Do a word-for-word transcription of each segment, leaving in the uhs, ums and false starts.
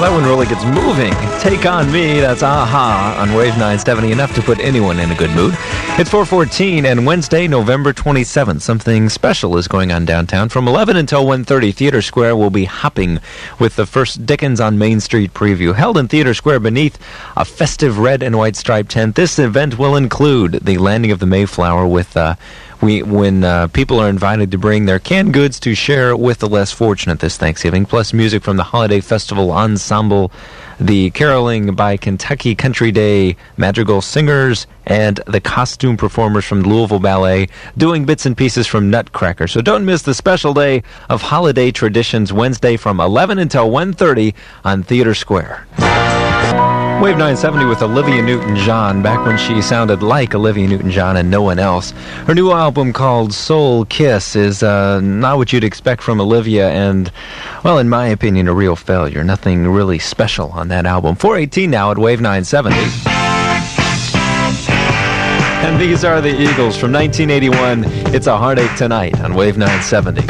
that one really gets moving. Take On Me, that's Aha on Wave nine seventy, enough to put anyone in a good mood. It's four fourteen, and Wednesday, November twenty-seventh, something special is going on downtown. From eleven until one thirty, Theater Square will be hopping with the first Dickens on Main Street preview. Held in Theater Square beneath a festive red and white striped tent, this event will include the landing of the Mayflower with... Uh, We, when uh, people are invited to bring their canned goods to share with the less fortunate this Thanksgiving, plus music from the Holiday Festival Ensemble, the caroling by Kentucky Country Day Madrigal Singers, and the costume performers from Louisville Ballet doing bits and pieces from Nutcracker. So don't miss the special day of holiday traditions Wednesday from eleven until one thirty on Theater Square. Wave nine seventy with Olivia Newton-John, back when she sounded like Olivia Newton-John and no one else. Her new album called Soul Kiss is uh, not what you'd expect from Olivia, and, well, in my opinion, a real failure. Nothing really special on that album. four eighteen now at Wave nine seventy. And these are the Eagles from nineteen eighty-one. It's a Heartache Tonight on Wave nine seventy.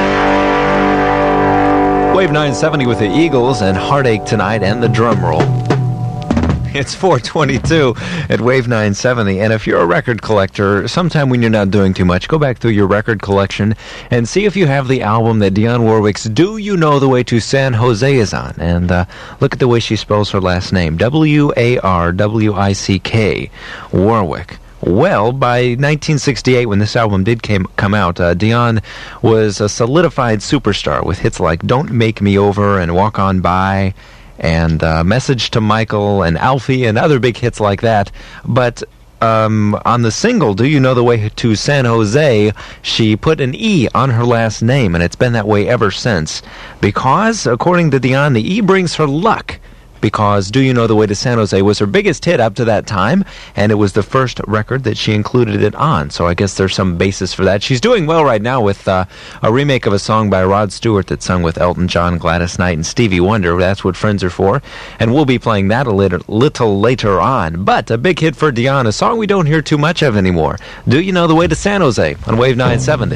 Wave nine seventy with the Eagles and Heartache Tonight and the drum roll. It's four twenty-two at Wave nine seventy, and if you're a record collector, sometime when you're not doing too much, go back through your record collection and see if you have the album that Dionne Warwick's Do You Know the Way to San Jose is on, and uh, look at the way she spells her last name, W A R W I C K, Warwick. Well, by nineteen sixty-eight, when this album did came, come out, uh, Dionne was a solidified superstar with hits like Don't Make Me Over and Walk On By, and uh, Message to Michael and Alfie and other big hits like that. But um, on the single, Do You Know the Way to San Jose, she put an E on her last name, and it's been that way ever since. Because, according to Dionne, the E brings her luck. Because Do You Know the Way to San Jose was her biggest hit up to that time, and it was the first record that she included it on, so I guess there's some basis for that. She's doing well right now with uh, a remake of a song by Rod Stewart that's sung with Elton John, Gladys Knight, and Stevie Wonder. That's what Friends Are For, and we'll be playing that a little, little later on. But a big hit for Dionne, a song we don't hear too much of anymore. Do You Know the Way to San Jose on Wave nine seventy.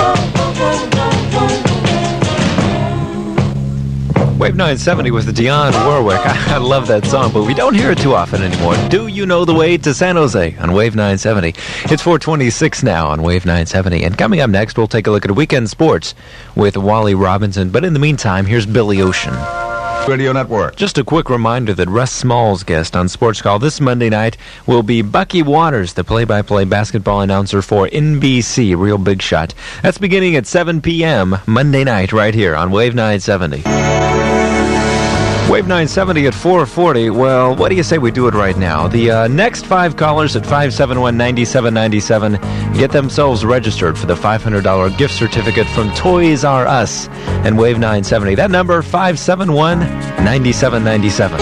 Wave nine seventy with the Dionne Warwick. I, I love that song, but we don't hear it too often anymore. Do You Know the Way to San Jose on Wave nine seventy. It's four twenty-six now on Wave nine seventy. And coming up next, we'll take a look at weekend sports with Wally Robinson. But in the meantime, here's Billy Ocean. Radio Network. Just a quick reminder that Russ Small's guest on Sports Call this Monday night will be Bucky Waters, the play-by-play basketball announcer for N B C, Real Big Shot. That's beginning at seven p.m. Monday night right here on Wave nine seventy. Wave nine seventy at four forty. Well, what do you say we do it right now? The uh, next five callers at five seven one, nine seven nine seven get themselves registered for the five hundred dollars gift certificate from Toys R Us and Wave nine seventy. That number, five seven one, nine seven nine seven.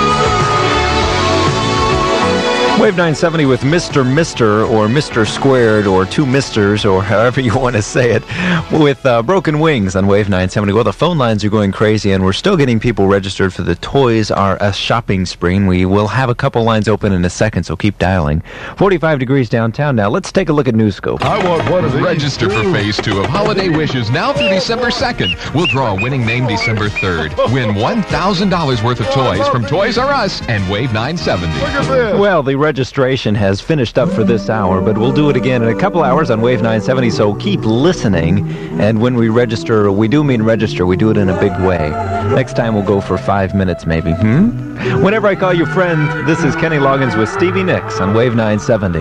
Wave nine seventy with Mister Mister or Mister Squared or two Misters or however you want to say it with uh, Broken Wings on Wave nine seventy. Well, the phone lines are going crazy and we're still getting people registered for the Toys R Us shopping spree. We will have a couple lines open in a second, so keep dialing. forty-five degrees downtown now. Let's take a look at Newscope. I want one of these. Register for Phase two of Holiday Wishes now through December second. We'll draw a winning name December third. Win one thousand dollars worth of toys from Toys R Us and Wave nine seventy. Look at this. Well, the registration has finished up for this hour, but we'll do it again in a couple hours on Wave nine seventy, so keep listening. And when we register, we do mean register, we do it in a big way. Next time we'll go for five minutes maybe. Hmm? Whenever I call you friend, this is Kenny Loggins with Stevie Nicks on Wave nine seventy.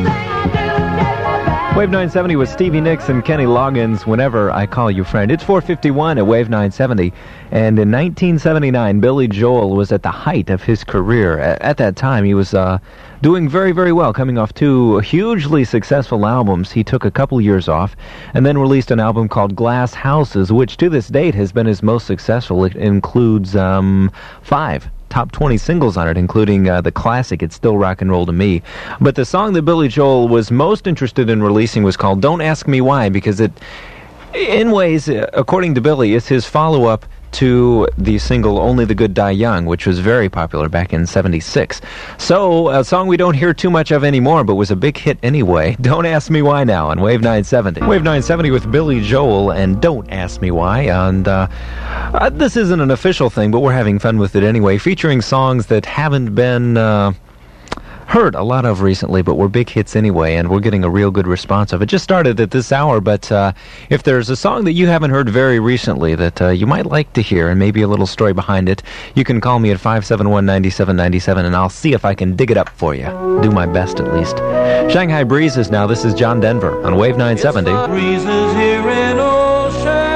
Wave nine seventy with Stevie Nicks and Kenny Loggins, Whenever I Call You Friend. It's four fifty-one at Wave nine seventy, and in nineteen seventy-nine, Billy Joel was at the height of his career. At, at that time, he was uh, doing very, very well, coming off two hugely successful albums. He took a couple years off, and then released an album called Glass Houses, which to this date has been his most successful. It includes um, five top twenty singles on it, including uh, the classic It's Still Rock and Roll to Me. But the song that Billy Joel was most interested in releasing was called Don't Ask Me Why, because it, in ways, according to Billy, is his follow-up to the single Only the Good Die Young, which was very popular back in seventy-six. So, a song we don't hear too much of anymore, but was a big hit anyway. Don't Ask Me Why now on Wave nine seventy. Wave nine seventy with Billy Joel and Don't Ask Me Why. And uh, uh, this isn't an official thing, but we're having fun with it anyway, featuring songs that haven't been... Uh, heard a lot of recently, but were big hits anyway, and we're getting a real good response of it. Just started at this hour, but uh, if there's a song that you haven't heard very recently that uh, you might like to hear, and maybe a little story behind it, you can call me at five seven one, nine seven nine seven, and I'll see if I can dig it up for you. Do my best, at least. Shanghai Breezes now. This is John Denver on Wave nine seventy. It's the breezes here in old Shanghai.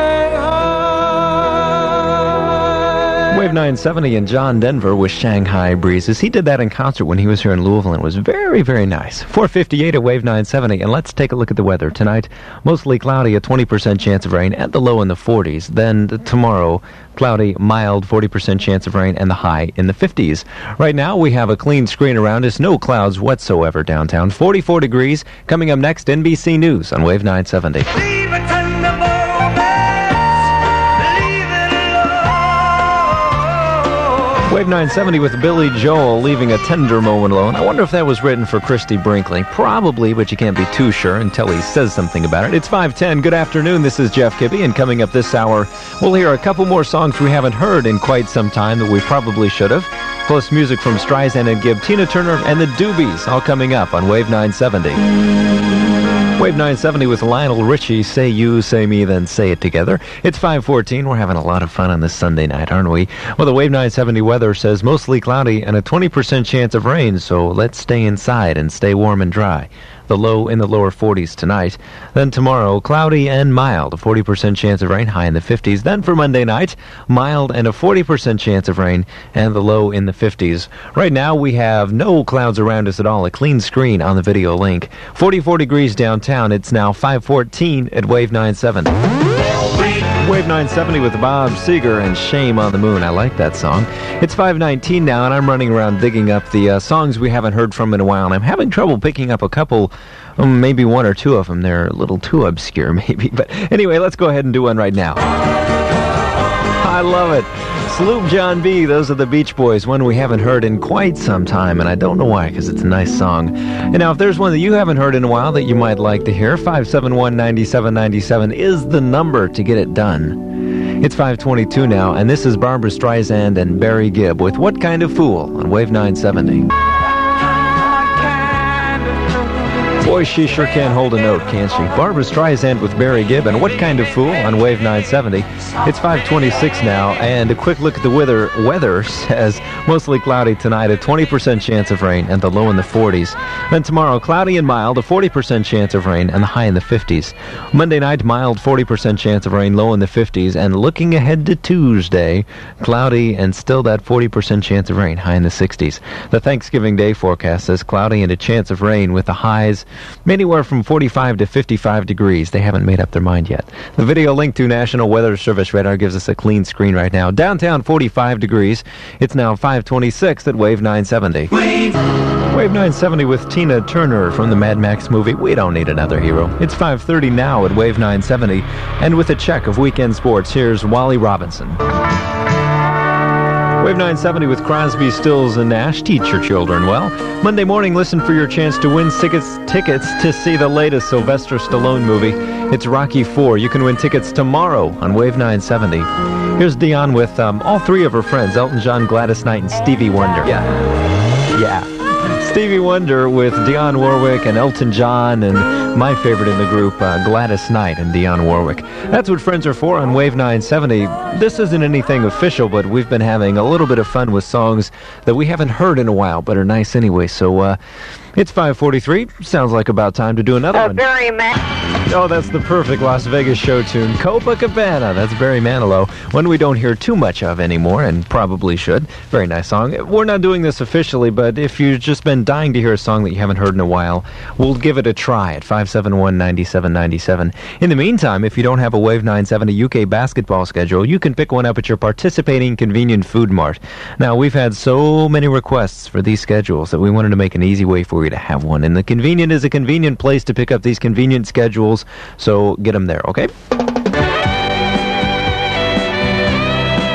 Wave nine seventy and John Denver with Shanghai Breezes. He did that in concert when he was here in Louisville, and it was very, very nice. four fifty-eight at Wave nine seventy, and let's take a look at the weather. Tonight, mostly cloudy, a twenty percent chance of rain, at the low in the forties. Then tomorrow, cloudy, mild, forty percent chance of rain, and the high in the fifties. Right now, we have a clean screen around us, no clouds whatsoever downtown. forty-four degrees. Coming up next, N B C News on Wave nine seventy. Leave it in the moments, leave it alone. Wave nine seventy with Billy Joel, Leaving a Tender Moment Alone. I wonder if that was written for Christy Brinkley. Probably, but you can't be too sure until he says something about it. It's five ten. Good afternoon. This is Jeff Kibbe, and coming up this hour, we'll hear a couple more songs we haven't heard in quite some time that we probably should have. Plus music from Streisand and Gibb, Tina Turner, and the Doobies, all coming up on Wave nine seventy. Wave nine seventy with Lionel Richie, Say You, Say Me, Then Say It Together. It's five fourteen. We're having a lot of fun on this Sunday night, aren't we? Well, the Wave nine seventy weather says mostly cloudy and a twenty percent chance of rain, so let's stay inside and stay warm and dry. The low in the lower forties tonight. Then tomorrow, cloudy and mild, a forty percent chance of rain, high in the fifties. Then for Monday night, mild and a forty percent chance of rain, and the low in the fifties. Right now, we have no clouds around us at all, a clean screen on the video link. forty-four degrees downtown. It's now five fourteen at Wave nine seventy. Wave nine seventy with Bob Seger and Shame on the Moon. I like that song. It's five nineteen now, and I'm running around digging up the uh, songs we haven't heard from in a while, and I'm having trouble picking up a couple, um, maybe one or two of them. They're a little too obscure, maybe. But anyway, let's go ahead and do one right now. I love it. Sloop John B. Those are the Beach Boys, one we haven't heard in quite some time, and I don't know why, because it's a nice song. And now, if there's one that you haven't heard in a while that you might like to hear, five seven one, nine seven nine seven is the number to get it done. It's five twenty-two now, and this is Barbra Streisand and Barry Gibb with What Kind of Fool on Wave nine seventy. Boy, she sure can hold a note, can't she? Barbra Streisand with Barry Gibb and What Kind of Fool on Wave nine seventy. It's five twenty-six now, and a quick look at the weather. Weather says mostly cloudy tonight, a twenty percent chance of rain, and the low in the forties. Then tomorrow, cloudy and mild, a forty percent chance of rain, and the high in the fifties. Monday night, mild, forty percent chance of rain, low in the fifties. And looking ahead to Tuesday, cloudy and still that forty percent chance of rain, high in the sixties. The Thanksgiving Day forecast says cloudy and a chance of rain with the highs anywhere from forty-five to fifty-five degrees. They haven't made up their mind yet. The video link to National Weather Service radar gives us a clean screen right now. Downtown, forty-five degrees. It's now five twenty-six at Wave nine seventy. Wave. Wave nine seventy with Tina Turner from the Mad Max movie. We don't need another hero. It's five thirty now at Wave nine seventy. And with a check of weekend sports, here's Wally Robinson. Wave nine seventy with Crosby, Stills, and Nash. Teach your children well. Monday morning, listen for your chance to win tickets, tickets to see the latest Sylvester Stallone movie. It's Rocky four. You can win tickets tomorrow on Wave nine seventy. Here's Dionne with um, all three of her friends, Elton John, Gladys Knight, and Stevie Wonder. Yeah. Yeah. Stevie Wonder with Dionne Warwick and Elton John, and my favorite in the group, uh, Gladys Knight and Dionne Warwick. That's what Friends Are For on Wave nine seventy. This isn't anything official, but we've been having a little bit of fun with songs that we haven't heard in a while, but are nice anyway. So uh, it's five forty-three. Sounds like about time to do another uh, one. Barry Man. Oh, that's the perfect Las Vegas show tune, Copacabana. That's Barry Manilow, one we don't hear too much of anymore, and probably should. Very nice song. We're not doing this officially, but if you've just been dying to hear a song that you haven't heard in a while, we'll give it a try at five seven one, nine seven nine seven. In the meantime, if you don't have a Wave nine seventy U K basketball schedule, you can pick one up at your participating convenient food mart. Now, we've had so many requests for these schedules that we wanted to make an easy way for you to have one, and the Convenient is a convenient place to pick up these convenient schedules, so get them there, okay?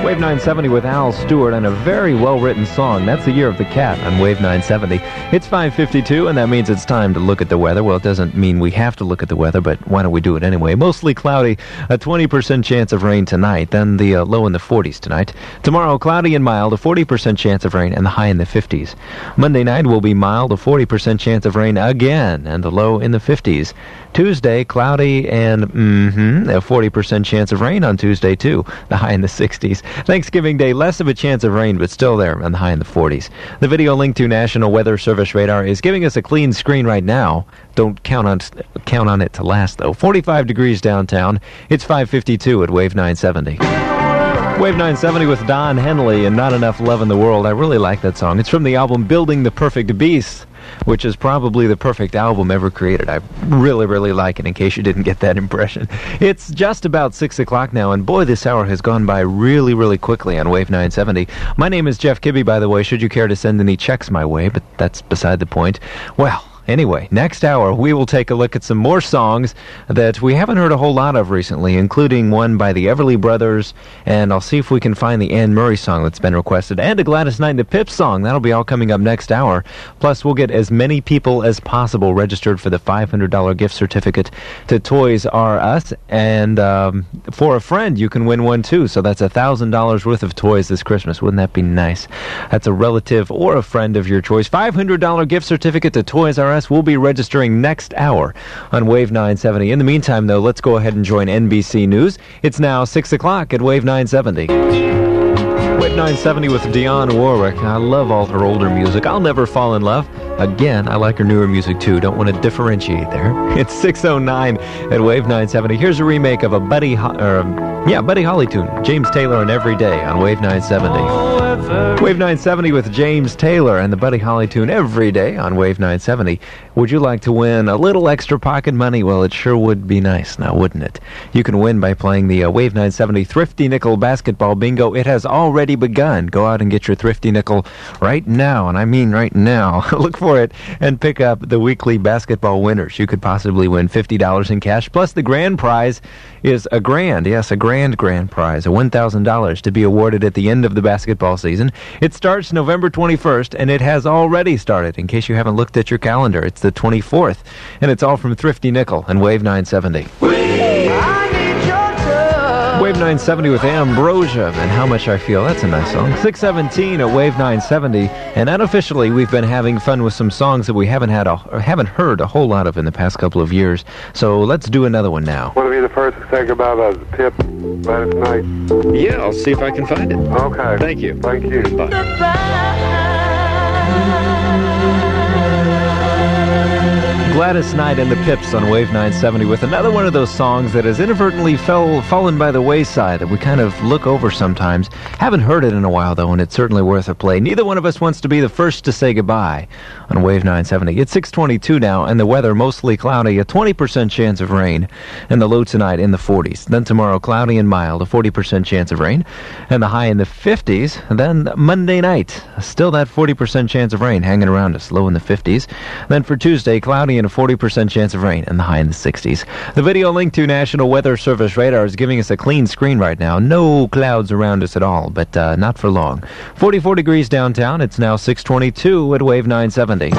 Wave nine seventy with Al Stewart and a very well-written song. That's the Year of the Cat on Wave nine seventy. It's five fifty-two, and that means it's time to look at the weather. Well, it doesn't mean we have to look at the weather, but why don't we do it anyway? Mostly cloudy, a twenty percent chance of rain tonight, then the uh, low in the forties tonight. Tomorrow, cloudy and mild, a forty percent chance of rain, and the high in the fifties. Monday night will be mild, a forty percent chance of rain again, and the low in the fifties. Tuesday, cloudy and mm-hmm, a forty percent chance of rain on Tuesday, too. The high in the sixties. Thanksgiving Day, less of a chance of rain, but still there, and the high in the forties. The video link to National Weather Service radar is giving us a clean screen right now. Don't count on count on it to last, though. forty-five degrees downtown. It's five fifty-two at Wave nine seventy. Wave nine seventy with Don Henley and Not Enough Love in the World. I really like that song. It's from the album Building the Perfect Beast, which is probably the perfect album ever created. I really, really like it, in case you didn't get that impression. It's just about six o'clock now, and boy, this hour has gone by really, really quickly on Wave nine seventy. My name is Jeff Kibbe, by the way, should you care to send any checks my way, but that's beside the point. Well, anyway, next hour, we will take a look at some more songs that we haven't heard a whole lot of recently, including one by the Everly Brothers, and I'll see if we can find the Anne Murray song that's been requested, and a Gladys Knight and the Pips song. That'll be all coming up next hour. Plus, we'll get as many people as possible registered for the five hundred dollars gift certificate to Toys R Us, and um, for a friend, you can win one, too. So that's one thousand dollars worth of toys this Christmas. Wouldn't that be nice? That's a relative or a friend of your choice. five hundred dollars gift certificate to Toys R Us. We'll be registering next hour on Wave nine seventy. In the meantime, though, let's go ahead and join N B C News. It's now six o'clock at Wave nine seventy. Wave nine seventy with Dionne Warwick. I love all her older music. I'll Never Fall in Love. Again, I like her newer music, too. Don't want to differentiate there. It's six oh nine at Wave nine seventy. Here's a remake of a Buddy, Ho- or, yeah, Buddy Holly tune. James Taylor and Every Day on Wave nine seventy. Wave nine seventy with James Taylor and the Buddy Holly tune Every Day on Wave nine seventy. Would you like to win a little extra pocket money? Well, it sure would be nice now, wouldn't it? You can win by playing the uh, Wave nine seventy Thrifty Nickel Basketball Bingo. It has already begun. Go out and get your Thrifty Nickel right now, and I mean right now. Look for it and pick up the weekly basketball winners. You could possibly win fifty dollars in cash, plus the grand prize is a grand, yes, a grand grand prize, a one thousand dollars to be awarded at the end of the basketball season. It starts November twenty-first, and it has already started, in case you haven't looked at your calendar. It's the twenty-fourth, and it's all from Thrifty Nickel and Wave nine seventy. Wave nine seventy with Ambrosia and How Much I Feel. That's a nice song. six seventeen at Wave nine seventy, and unofficially we've been having fun with some songs that we haven't had a, or haven't heard a whole lot of in the past couple of years. So let's do another one now. Want to be the first to say goodbye to the tip last night? Yeah, I'll see if I can find it. Okay. Thank you. Thank you. Bye. Gladys Knight and the Pips on Wave nine seventy with another one of those songs that has inadvertently fell, fallen by the wayside that we kind of look over sometimes. Haven't heard it in a while, though, and it's certainly worth a play. Neither one of us wants to be the first to say goodbye on Wave nine seventy. It's six twenty-two now, and the weather mostly cloudy, a twenty percent chance of rain, and the low tonight in the forties. Then tomorrow, cloudy and mild, a forty percent chance of rain, and the high in the fifties. Then Monday night, still that forty percent chance of rain hanging around us, low in the fifties. Then for Tuesday, cloudy and a forty percent chance of rain, and the high in the sixties. The video link to National Weather Service radar is giving us a clean screen right now. No clouds around us at all, but uh, not for long. forty-four degrees downtown. It's now six twenty-two at Wave nine seventy.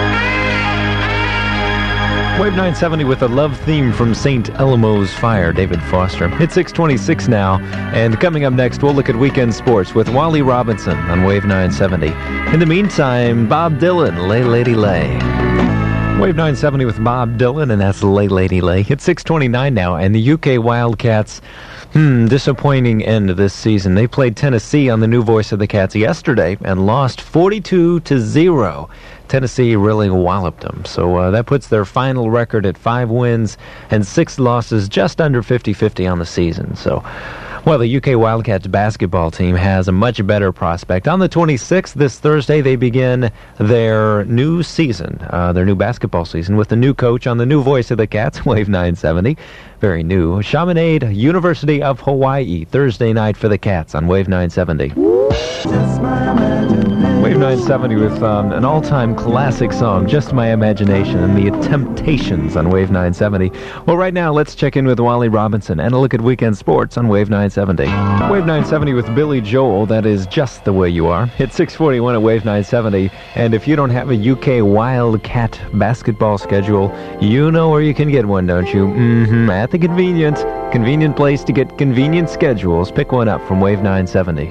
Wave nine seventy with a love theme from Saint Elmo's Fire, David Foster. It's six twenty-six now, and coming up next, we'll look at weekend sports with Wally Robinson on Wave nine seventy. In the meantime, Bob Dylan, Lay Lady Lay. Wave nine seventy with Bob Dylan, and that's Lay Lady Lay. It's six twenty-nine now, and the U K Wildcats, hmm, disappointing end of this season. They played Tennessee on the new Voice of the Cats yesterday and lost forty-two to zero. Tennessee really walloped them. So uh, that puts their final record at five wins and six losses, just under fifty-fifty on the season. So, well, the U K Wildcats basketball team has a much better prospect. On the twenty-sixth, this Thursday, they begin their new season, uh, their new basketball season, with the new coach on the new Voice of the Cats, Wave nine seventy. Very new. Chaminade University of Hawaii, Thursday night for the Cats on Wave nine seventy. Wave nine seventy with um, an all-time classic song, Just My Imagination, and the Temptations on Wave nine seventy. Well, right now, let's check in with Wally Robinson and a look at weekend sports on Wave nine seventy. Wave nine seventy with Billy Joel, that is Just the Way You Are. It's six forty-one at Wave nine seventy, and if you don't have a U K Wildcat basketball schedule, you know where you can get one, don't you? Mm-hmm, at the convenient, convenient place to get convenient schedules. Pick one up from Wave nine seventy.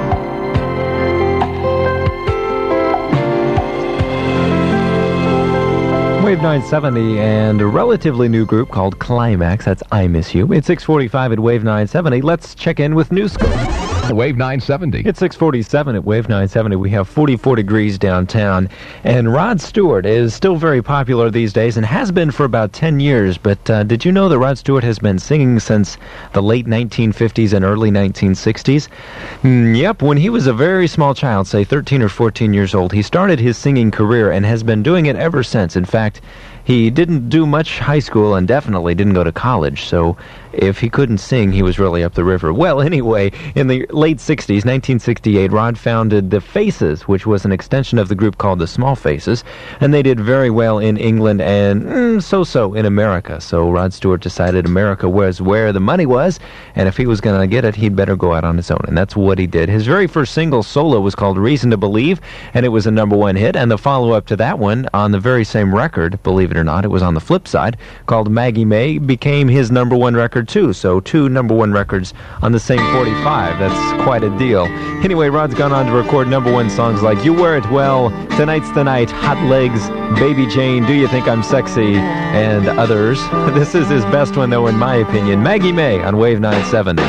Wave nine seventy and a relatively new group called Climax. That's I Miss You. It's six forty-five at Wave nine seventy. Let's check in with Newscope. Wave nine seventy. It's six forty-seven at Wave nine seventy. We have forty-four degrees downtown. And Rod Stewart is still very popular these days and has been for about ten years. But uh, did you know that Rod Stewart has been singing since the late nineteen fifties and early nineteen sixties? Mm, yep, when he was a very small child, say thirteen or fourteen years old, he started his singing career and has been doing it ever since. In fact, he didn't do much high school and definitely didn't go to college, so if he couldn't sing, he was really up the river. Well, anyway, in the late sixties, nineteen sixty-eight, Rod founded The Faces, which was an extension of the group called The Small Faces, and they did very well in England and mm, so-so in America. So Rod Stewart decided America was where the money was, and if he was going to get it, he'd better go out on his own, and that's what he did. His very first single solo was called Reason to Believe, and it was a number one hit, and the follow-up to that one on the very same record, believe it or not, it was on the flip side, called Maggie May, became his number one record too. So two number one records on the same forty-five. That's quite a deal. Anyway, Rod's gone on to record number one songs like You Wear It Well, Tonight's the Night, Hot Legs, Baby Jane, Do You Think I'm Sexy, and others. This is his best one though, in my opinion. Maggie May on Wave nine seventy.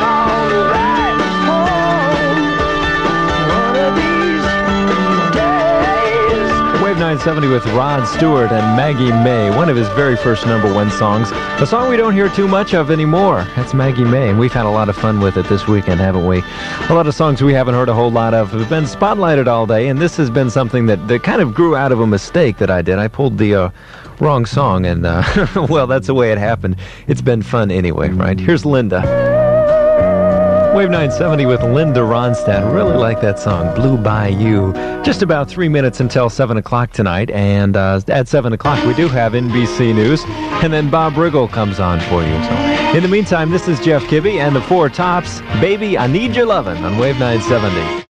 nine seventy with Rod Stewart and Maggie May, one of his very first number one songs. A song we don't hear too much of anymore. That's Maggie May, and we've had a lot of fun with it this weekend, haven't we? A lot of songs we haven't heard a whole lot of have been spotlighted all day, and this has been something that, that kind of grew out of a mistake that I did. I pulled the uh, wrong song, and, uh, well, that's the way it happened. It's been fun anyway, right? Here's Linda. Wave nine seventy with Linda Ronstadt. Really like that song, Blue Bayou. Just about three minutes until seven o'clock tonight, and uh, at seven o'clock we do have N B C News, and then Bob Riggle comes on for you. So, in the meantime, this is Jeff Kibbe and the Four Tops. Baby, I Need Your Lovin' on Wave nine seventy.